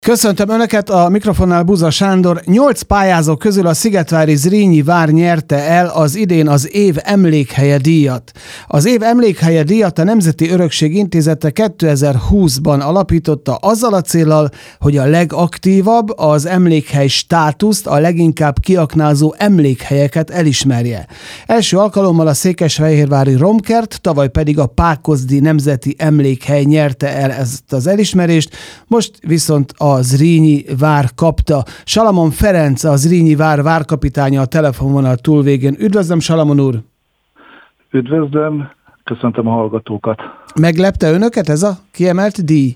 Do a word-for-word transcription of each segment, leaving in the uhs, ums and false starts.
Köszöntöm Önöket, a mikrofonnál Buza Sándor. Nyolc pályázó közül a szigetvári Zrínyi vár nyerte el az idén az év emlékhelye díjat. Az év emlékhelye díjat a Nemzeti Örökség Intézete kétezer-húszban alapította azzal a céllal, hogy a legaktívabb, az emlékhely státuszt, a leginkább kiaknázó emlékhelyeket elismerje. Első alkalommal a székesfehérvári Romkert, tavaly pedig a Pákozdi Nemzeti Emlékhely nyerte el ezt az elismerést, most viszont a a Zrínyi vár kapta. Salamon Ferenc, a Zrínyi vár várkapitánya a telefonvonal túlvégén. Üdvözlöm, Salamon úr! Üdvözlöm, köszöntöm a hallgatókat! Meglepte Önöket ez a kiemelt díj?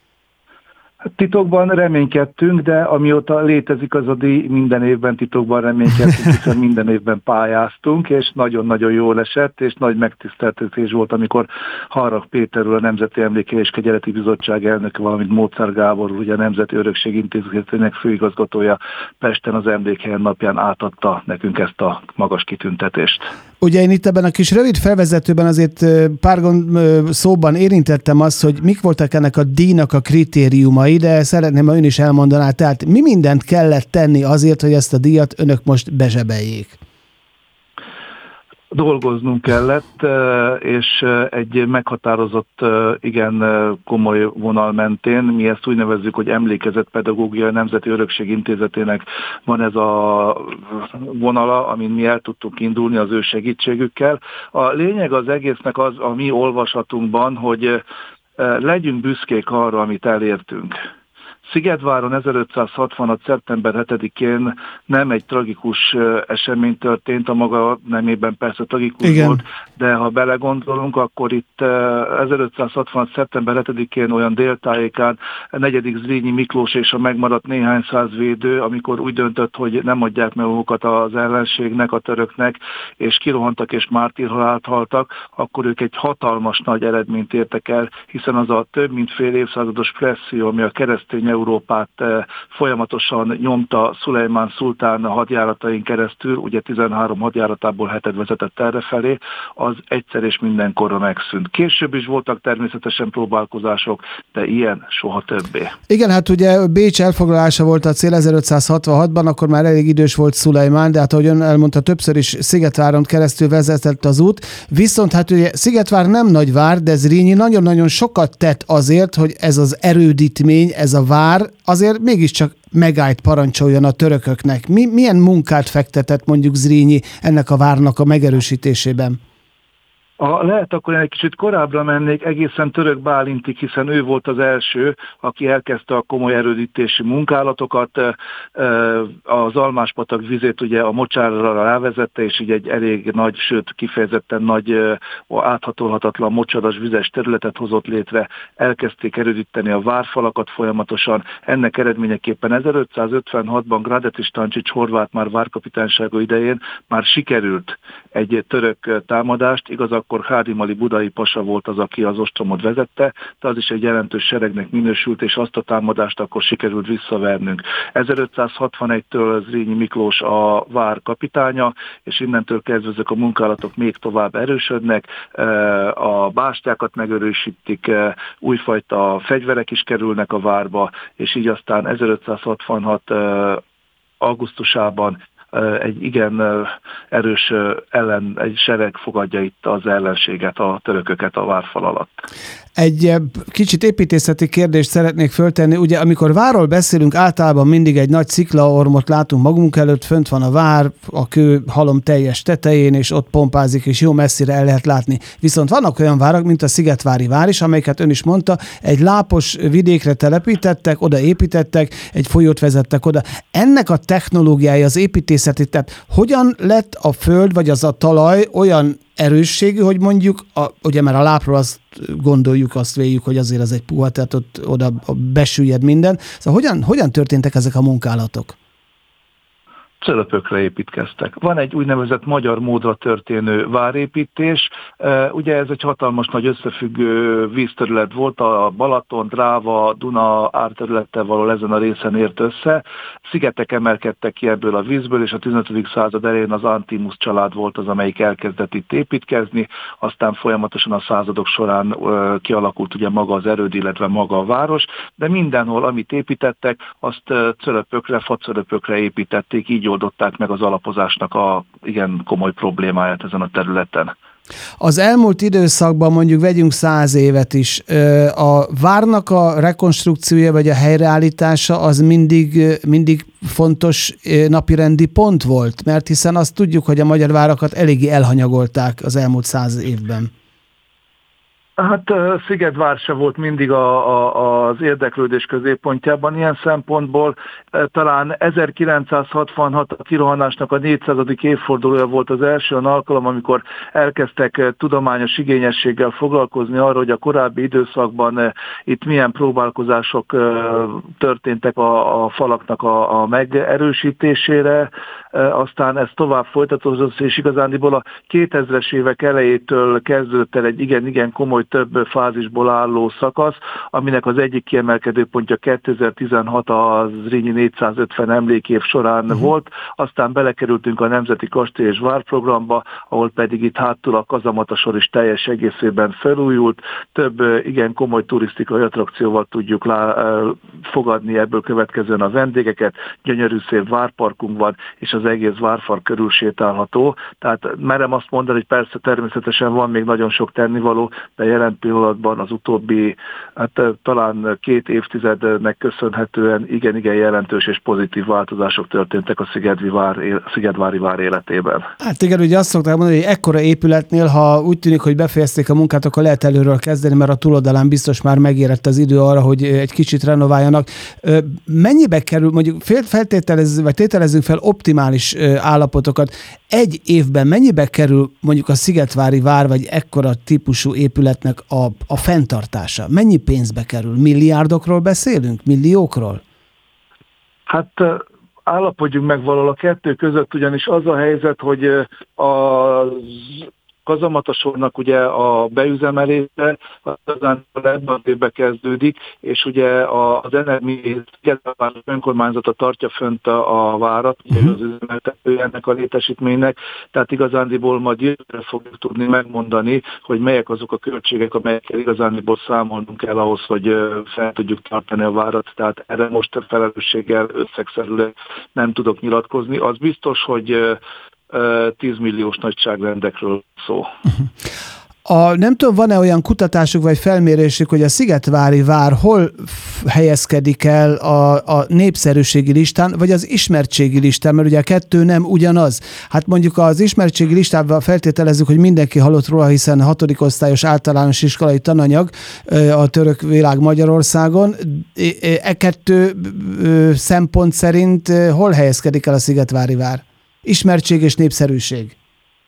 Titokban reménykedtünk, de amióta létezik az a díj, minden évben titokban reménykedtünk, hiszen minden évben pályáztunk, és nagyon-nagyon jól esett, és nagy megtiszteltetés volt, amikor Harrach Péter úr, a Nemzeti Emlékhely és Kegyeleti Bizottság elnöke, valamint Mócár Gábor úr, ugye a Nemzeti Örökség Intézetének főigazgatója Pesten az Emlékhelyen napján átadta nekünk ezt a magas kitüntetést. Ugye én itt ebben a kis rövid felvezetőben azért pár szóban érintettem azt, hogy mik voltak ennek a díjnak a kritériumai, de szeretném, ha ön is elmondaná, tehát mi mindent kellett tenni azért, hogy ezt a díjat önök most bezsebeljék? Dolgoznunk kellett, és egy meghatározott, igen komoly vonal mentén, mi ezt úgy nevezzük, hogy emlékezetpedagógia, a Nemzeti Örökség Intézetének van ez a vonala, amin mi el tudtunk indulni az ő segítségükkel. A lényeg az egésznek az a mi olvasatunkban, hogy legyünk büszkék arra, amit elértünk. Szigetváron ezerötszázhatvanhat. szeptember hetedikén nem egy tragikus esemény történt, a maga nemében persze tragikus Igen. volt, de ha belegondolunk, akkor itt ezerötszázhatvanhat. szeptember hetedikén olyan déltájékán negyedik Zrínyi Miklós és a megmaradt néhány száz védő, amikor úgy döntött, hogy nem adják meg magukat az ellenségnek, a töröknek, és kirohantak és mártírhalált haltak, akkor ők egy hatalmas nagy eredményt értek el, hiszen az a több mint fél évszázados presszió, ami a keresztény Európát folyamatosan nyomta Szulejmán szultán hadjáratain keresztül, ugye tizenhárom hadjáratából hetet vezetett errefelé, az egyszer és mindenkorra megszűnt. Később is voltak természetesen próbálkozások, de ilyen soha többé. Igen, hát ugye Bécs elfoglalása volt a cél ezerötszázhatvanhatban, akkor már elég idős volt Szulejmán, de hát ahogy ön elmondta, többször is Szigetváron keresztül vezetett az út. Viszont hát ugye Szigetvár nem nagy vár, de Zrínyi nagyon-nagyon sokat tett azért, hogy ez az erődítmény, ez a vár azért mégiscsak megállt parancsoljon a törököknek. Mi, milyen munkát fektetett mondjuk Zrínyi ennek a várnak a megerősítésében? A, lehet akkor egy kicsit korábbra mennék, egészen Török Bálintig, hiszen ő volt az első, aki elkezdte a komoly erődítési munkálatokat, az Almáspatak vizét ugye a mocsárra rávezette, és így egy elég nagy, sőt kifejezetten nagy, áthatolhatatlan mocsaras vizes területet hozott létre, elkezdték erődíteni a várfalakat folyamatosan, ennek eredményeképpen ezerötszázötvenhatban Gradetis Tancsics horvát már várkapitánysága idején már sikerült egy török támadást, igaz, akkor Hádym Ali budai pasa volt az, aki az ostromot vezette, de az is egy jelentős seregnek minősült, és azt a támadást akkor sikerült visszavernünk. ezerötszázhatvanegytől Zrínyi Miklós a vár kapitánya, és innentől kezdve ezek a munkálatok még tovább erősödnek, a bástyákat megerősítik, újfajta fegyverek is kerülnek a várba, és így aztán ezerötszázhatvanhat augusztusában egy igen erős ellen, egy sereg fogadja itt az ellenséget, a törököket a várfal alatt. Egy kicsit építészeti kérdést szeretnék föltenni. Ugye amikor várról beszélünk, általában mindig egy nagy sziklaormot látunk magunk előtt, fönt van a vár, a kő halom teljes tetején, és ott pompázik, és jó messzire el lehet látni. Viszont vannak olyan várak, mint a Szigetvári vár is, amelyiket ön is mondta, egy lápos vidékre telepítettek, oda építettek, egy folyót vezettek oda. Ennek a technológiája, az építészeti, tehát hogyan lett a föld, vagy az a talaj olyan erősségű, hogy mondjuk, a, ugye mert a lápról azt gondoljuk, azt véljük, hogy azért ez egy puha, tehát ott oda besüllyed minden. Szóval hogyan, hogyan történtek ezek a munkálatok? cölöpökre építkeztek. Van egy úgynevezett magyar módra történő várépítés, ugye ez egy hatalmas nagy összefüggő vízterület volt, a Balaton, Dráva, Duna árterülettel való ezen a részen ért össze. Szigetek emelkedtek ki ebből a vízből, és a tizenötödik század elején az Antimus család volt az, amelyik elkezdett itt építkezni, aztán folyamatosan a századok során kialakult ugye maga az erőd, illetve maga a város, de mindenhol, amit építettek, azt cölöpökre, facölöpökre építették, így oldották meg az alapozásnak a igen komoly problémáját ezen a területen. Az elmúlt időszakban mondjuk vegyünk száz évet is, a várnak a rekonstrukciója vagy a helyreállítása az mindig, mindig fontos napirendi pont volt, mert hiszen azt tudjuk, hogy a magyar várakat eléggé elhanyagolták az elmúlt száz évben. Hát Szigetvár se volt mindig a, a, az érdeklődés középpontjában. Ilyen szempontból talán ezerkilencszázhatvanhat a kirohanásnak a négyszázadik évfordulója volt az első alkalom, amikor elkezdtek tudományos igényességgel foglalkozni arra, hogy a korábbi időszakban itt milyen próbálkozások történtek a, a falaknak a, a megerősítésére. Aztán ez tovább folytatódott, és igazándiból a kétezres évek elejétől kezdődött el egy igen-igen komoly több fázisból álló szakasz, aminek az egyik kiemelkedő pontja kétezer-tizenhat a Zrínyi négyszázötven emlékév során uh-huh. volt, aztán belekerültünk a Nemzeti Kastély és Várprogramba, ahol pedig itt hátul a kazamatasor is teljes egészében felújult, több igen komoly turisztikai attrakcióval tudjuk lá, fogadni ebből következően a vendégeket, gyönyörű szép várparkunk van, és az egész várfal körül sétálható, tehát merem azt mondani, hogy persze természetesen van még nagyon sok tennivaló, de jelen pillanatban az utóbbi, hát talán két évtizednek köszönhetően igen-igen jelentős és pozitív változások történtek a Szigetvi vár, Szigetvári vár életében. Hát igen, ugye azt szokták mondani, hogy ekkora épületnél, ha úgy tűnik, hogy befejezték a munkát, akkor lehet előről kezdeni, mert a túloldalán biztos már megérett az idő arra, hogy egy kicsit renováljanak. Mennyibe kerül, mondjuk feltételezzünk, vagy tételezzünk fel optimális állapotokat, egy évben mennyibe kerül mondjuk a Szigetvári vár, vagy ekkora típusú épületnek a, a fenntartása? Mennyi pénzbe kerül? Milliárdokról beszélünk? Milliókról? Hát állapodjunk meg valahol a kettő között, ugyanis az a helyzet, hogy az kazamatasornak ugye a beüzemelése aztán ebben az évben kezdődik, és ugye az eredményét Szigetvári önkormányzata tartja fönt a várat, uh-huh. az üzemeltetője ennek a létesítménynek, tehát igazándiból majd jövőre fogjuk tudni megmondani, hogy melyek azok a költségek, amelyekkel igazándiból számolnunk kell ahhoz, hogy fel tudjuk tartani a várat, tehát erre most felelősséggel összegszerűen nem tudok nyilatkozni. Az biztos, hogy tíz milliós nagyságrendekről szó. A, nem tudom, van-e olyan kutatásuk vagy felmérésük, hogy a Szigetvári vár hol helyezkedik el a, a népszerűségi listán, vagy az ismertségi listán, mert ugye a kettő nem ugyanaz. Hát mondjuk az ismertségi listával feltételezzük, hogy mindenki hallott róla, hiszen hatodik osztályos általános iskolai tananyag a török világ Magyarországon. E kettő szempont szerint hol helyezkedik el a Szigetvári vár? Ismertség és népszerűség.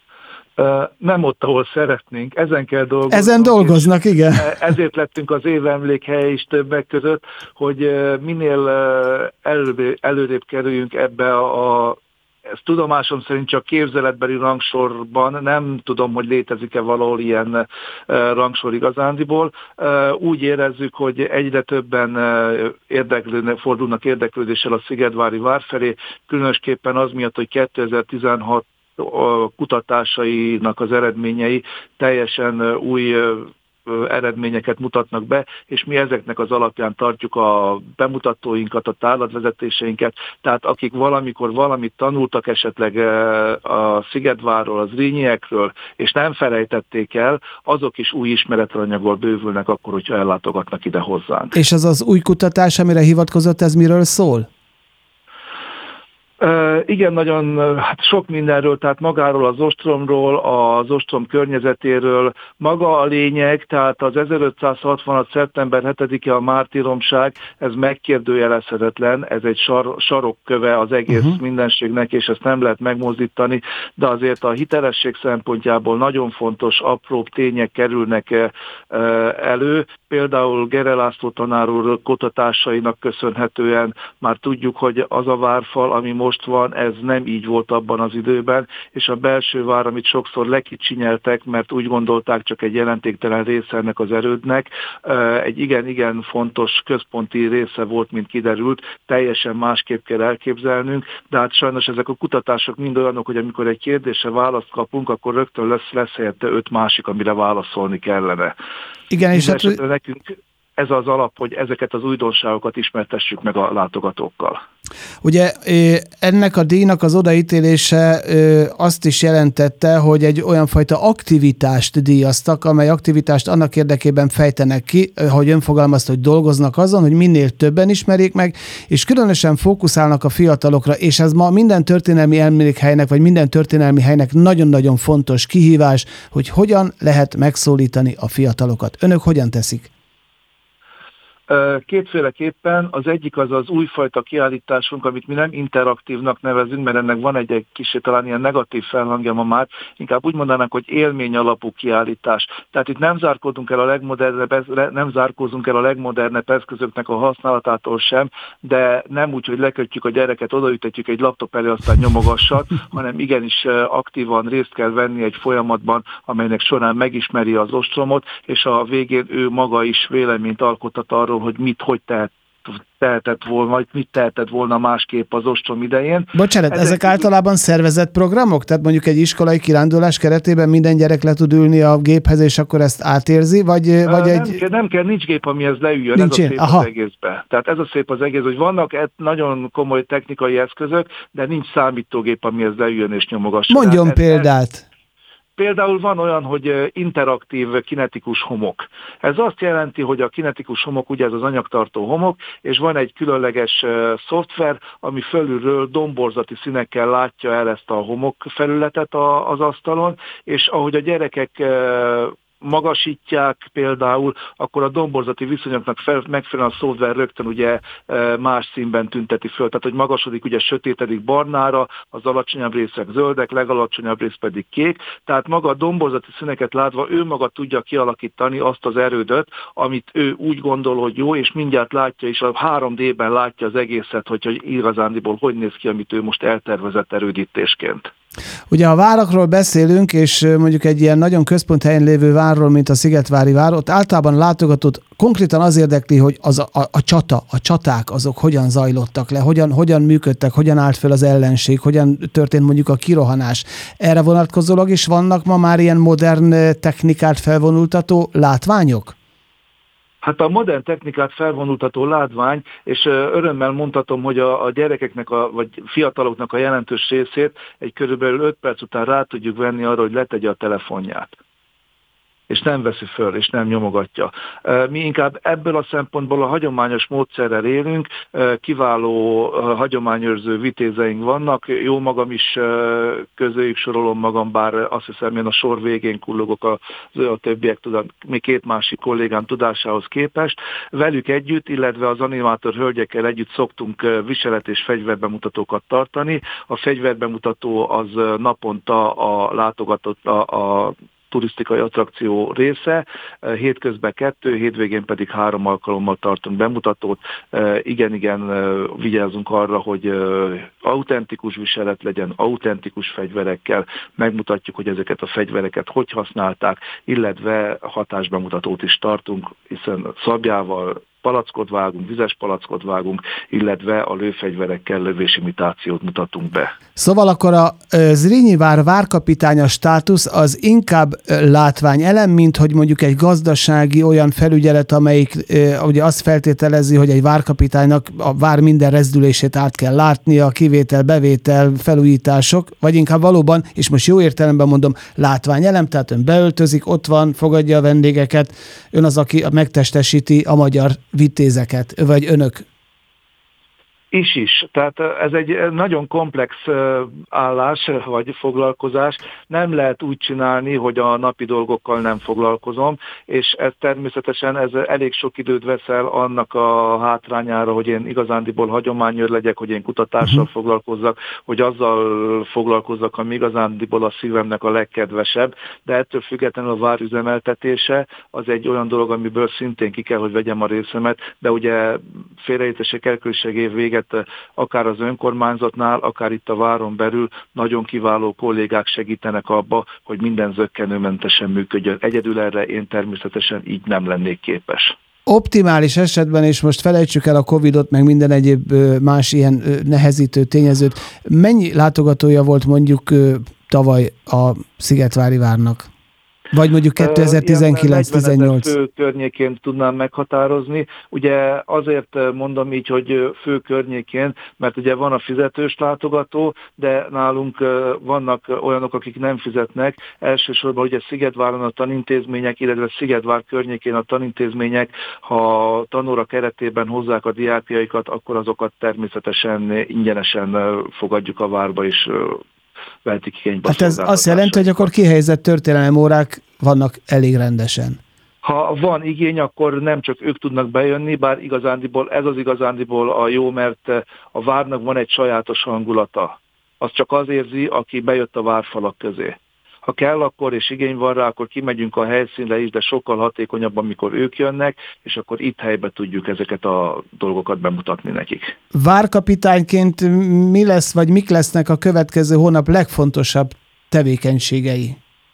Nem ott, ahol szeretnénk, ezen kell dolgozni. Ezen dolgoznak, igen. Ezért lettünk az évemlékhelye is többek között, hogy minél előrébb, előrébb kerüljünk ebbe a, ez tudomásom szerint csak képzeletbeli rangsorban, nem tudom, hogy létezik-e valahol ilyen rangsor igazándiból. Úgy érezzük, hogy egyre többen érdeklődnek, fordulnak érdeklődéssel a Szigetvári vár felé, különösképpen az miatt, hogy kétezer-tizenhat a kutatásainak az eredményei teljesen új eredményeket mutatnak be, és mi ezeknek az alapján tartjuk a bemutatóinkat, a tárlatvezetéseinket, tehát akik valamikor valamit tanultak esetleg a Szigetvárról, az Zrínyiekről, és nem felejtették el, azok is új ismeretanyagból bővülnek akkor, hogyha ellátogatnak ide hozzánk. És az az új kutatás, amire hivatkozott, ez miről szól? Uh, igen, nagyon hát sok mindenről, tehát magáról az ostromról, az ostrom környezetéről. Maga a lényeg, tehát az ezerötszázhatvanhat szeptember hetedike a mártíromság, ez megkérdőjelezhetetlen, ez egy sar, sarokköve az egész uh-huh. mindenségnek, és ezt nem lehet megmozdítani, de azért a hitelesség szempontjából nagyon fontos apróbb tények kerülnek uh, elő, például Gere László tanár úr kutatásainak köszönhetően már tudjuk, hogy az a várfal, ami most van, ez nem így volt abban az időben, és a belső vár, amit sokszor lekicsinyeltek, mert úgy gondolták, csak egy jelentéktelen része ennek az erődnek, egy igen-igen fontos központi része volt, mint kiderült, teljesen másképp kell elképzelnünk, de hát sajnos ezek a kutatások mind olyanok, hogy amikor egy kérdésre választ kapunk, akkor rögtön lesz, lesz helyette öt másik, amire válaszolni kellene. Igen, és hát... nekünk ez az alap, hogy ezeket az újdonságokat ismertessük meg a látogatókkal. Ugye ennek a díjnak az odaítélése azt is jelentette, hogy egy olyan fajta aktivitást díjaztak, amely aktivitást annak érdekében fejtenek ki, hogy ön fogalmazta, hogy dolgoznak azon, hogy minél többen ismerjék meg, és különösen fókuszálnak a fiatalokra, és ez ma minden történelmi emlékhelynek, vagy minden történelmi helynek nagyon-nagyon fontos kihívás, hogy hogyan lehet megszólítani a fiatalokat. Önök hogyan teszik? Kétféleképpen, az egyik az az újfajta kiállításunk, amit mi nem interaktívnak nevezünk, mert ennek van egy, egy kicsit talán ilyen negatív felhangja ma már, inkább úgy mondanánk, hogy élmény alapú kiállítás. Tehát itt nem zárkózunk el a legmodernebb, nem zárkózunk el a legmodernebb eszközöknek a használatától sem, de nem úgy, hogy lekötjük a gyereket, odaütetjük egy laptop elé, aztán nyomogassat, hanem igenis aktívan részt kell venni egy folyamatban, amelynek során megismeri az ostromot, és a végén ő maga is véleményt alkothat arról, hogy mit, hogy tehet, tehetett volna, vagy mit tehetett volna másképp az ostrom idején. Bocsánat, ezek, ezek általában szervezett programok? Tehát mondjuk egy iskolai kirándulás keretében minden gyerek le tud ülni a géphez, és akkor ezt átérzi? Vagy, vagy nem, egy... kell, nem kell, nincs gép, amihez leüljön, nincs ez a szép Aha. az egészben. Tehát ez a szép az egész, hogy vannak nagyon komoly technikai eszközök, de nincs számítógép, amihez leüljön és nyomogassa. Mondjon példát! Ez, Például van olyan, hogy interaktív kinetikus homok. Ez azt jelenti, hogy a kinetikus homok, ugye ez az anyagtartó homok, és van egy különleges szoftver, ami fölülről domborzati színekkel látja el ezt a homok felületet az asztalon, és ahogy a gyerekek magasítják például, akkor a domborzati viszonyoknak fel, megfelelően a szoftver rögtön ugye más színben tünteti föl. Tehát, hogy magasodik, ugye sötétedik barnára, az alacsonyabb részek zöldek, legalacsonyabb rész pedig kék. Tehát maga a domborzati színeket látva ő maga tudja kialakítani azt az erődöt, amit ő úgy gondol, hogy jó, és mindjárt látja, és a három dében látja az egészet, hogy igazándiból hogy néz ki, amit ő most eltervezett erődítésként. Ugye a várakról beszélünk, és mondjuk egy ilyen nagyon központ helyen lévő várról, mint a Szigetvári vár, ott általában látogatott, konkrétan az érdekli, hogy az a, a, a csata, a csaták, azok hogyan zajlottak le, hogyan, hogyan működtek, hogyan állt fel az ellenség, hogyan történt mondjuk a kirohanás. Erre vonatkozólag is vannak ma már ilyen modern technikát felvonultató látványok? Hát a modern technikát felvonultató látvány, és örömmel mondhatom, hogy a, a gyerekeknek, a, vagy fiataloknak a jelentős részét egy körülbelül öt perc után rá tudjuk venni arra, hogy letegye a telefonját. És nem veszi föl, és nem nyomogatja. Mi inkább ebből a szempontból a hagyományos módszerrel élünk, kiváló hagyományőrző vitézeink vannak, jó magam is közéjük sorolom magam, bár azt hiszem, én a sor végén kullogok a, a többiek, tudom, még két másik kollégám tudásához képest. Velük együtt, illetve az animátor hölgyekkel együtt szoktunk viselet- és fegyverbemutatókat tartani. A fegyverbemutató az naponta a látogatott a, a turisztikai attrakció része, hétközben kettő, hétvégén pedig három alkalommal tartunk bemutatót. Igen-igen vigyázzunk arra, hogy autentikus viselet legyen, autentikus fegyverekkel, megmutatjuk, hogy ezeket a fegyvereket hogy használták, illetve hatásbemutatót is tartunk, hiszen szabjával palackot vágunk, vizes palackot vágunk, illetve a lőfegyverekkel lövésimitációt mutatunk be. Szóval akkor a Zrínyi vár várkapitánya státusz az inkább látványelem, mint hogy mondjuk egy gazdasági olyan felügyelet, amelyik ugye azt feltételezi, hogy egy várkapitánynak a vár minden rezdülését át kell látnia, kivétel, bevétel, felújítások, vagy inkább valóban, és most jó értelemben mondom, látványelem, tehát ön beöltözik, ott van, fogadja a vendégeket, ön az, aki megtestesíti a magyar vitézeket, vagy önök? Is is. Tehát ez egy nagyon komplex állás vagy foglalkozás. Nem lehet úgy csinálni, hogy a napi dolgokkal nem foglalkozom, és ez természetesen ez elég sok időt veszel annak a hátrányára, hogy én igazándiból hagyományőr legyek, hogy én kutatással uh-huh. foglalkozzak, hogy azzal foglalkozzak, ami igazándiból a szívemnek a legkedvesebb, de ettől függetlenül a vár üzemeltetése az egy olyan dolog, amiből szintén ki kell, hogy vegyem a részemet, de ugye félreértések elkülönbség év vége akár az önkormányzatnál, akár itt a váron belül nagyon kiváló kollégák segítenek abba, hogy minden zökkenőmentesen működjön. Egyedül erre én természetesen így nem lennék képes. Optimális esetben, és most felejtsük el a Covidot, meg minden egyéb más ilyen nehezítő tényezőt, mennyi látogatója volt mondjuk tavaly a Szigetvári Várnak? Vagy mondjuk kétezer-tizenkilenc-tizennyolc fő környékén tudnám meghatározni. Ugye azért mondom így, hogy fő környékén, mert ugye van a fizetős látogató, de nálunk vannak olyanok, akik nem fizetnek. Elsősorban ugye Szigetváron a tanintézmények, illetve Szigetvár környékén a tanintézmények, ha tanóra keretében hozzák a diákjaikat, akkor azokat természetesen ingyenesen fogadjuk a várba is. Hát ez azt jelenti, hogy akkor kihelyezett történelemórák vannak elég rendesen. Ha van igény, akkor nem csak ők tudnak bejönni, bár igazándiból ez az igazándiból a jó, mert a várnak van egy sajátos hangulata. Az csak az érzi, aki bejött a várfalak közé. Ha kell, akkor és igény van rá, akkor kimegyünk a helyszínre is, de sokkal hatékonyabb, amikor ők jönnek, és akkor itt helyben tudjuk ezeket a dolgokat bemutatni nekik. Várkapitányként mi lesz, vagy mik lesznek a következő hónap legfontosabb tevékenységei?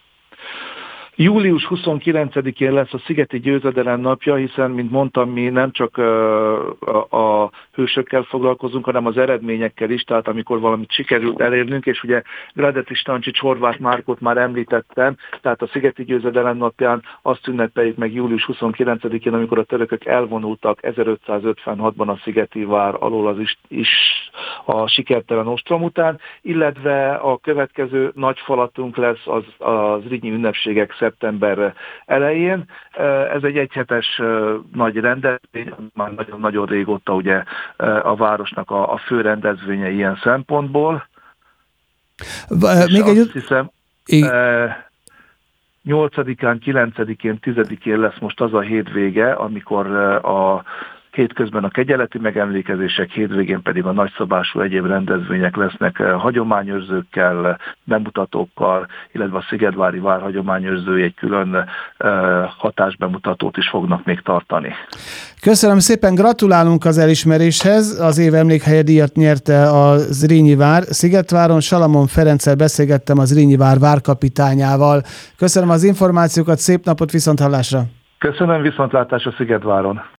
július huszonkilencedikén lesz a Szigeti Győzedelem napja, hiszen, mint mondtam, mi nem csak a, a hősökkel foglalkozunk, hanem az eredményekkel is, tehát amikor valamit sikerült elérnünk, és ugye Gradety Stancsics Horváth Márkot már említettem, tehát a Szigeti Győzedelem napján azt ünnepeljük meg július huszonkilencedikén, amikor a törökök elvonultak ezerötszázötvenhatban a Szigeti Vár alól az is, is a sikertelen ostrom után, illetve a következő nagy falatunk lesz az, az Zrínyi ünnepségek szeptember elején. Ez egy egyhetes nagy rendezvény, már nagyon-nagyon régóta ugye a városnak a, a fő rendezvénye ilyen szempontból. V- még egy... Azt hiszem, I... nyolcadikán, kilencedikén, tizedikén lesz most az a hétvége, amikor a hétközben a kegyeleti megemlékezések, hétvégén pedig a nagyszabású egyéb rendezvények lesznek hagyományőrzőkkel, bemutatókkal, illetve a Szigetvári Vár hagyományőrzői egy külön hatásbemutatót is fognak még tartani. Köszönöm szépen, gratulálunk az elismeréshez. Az év emlékhelye díjat nyerte a Zrínyi Vár. Szigetváron Salamon Ferenccel beszélgettem a Zrínyi Vár várkapitányával. Köszönöm az információkat, szép napot, viszonthallásra! Köszönöm, viszontlátásra Szigetváron!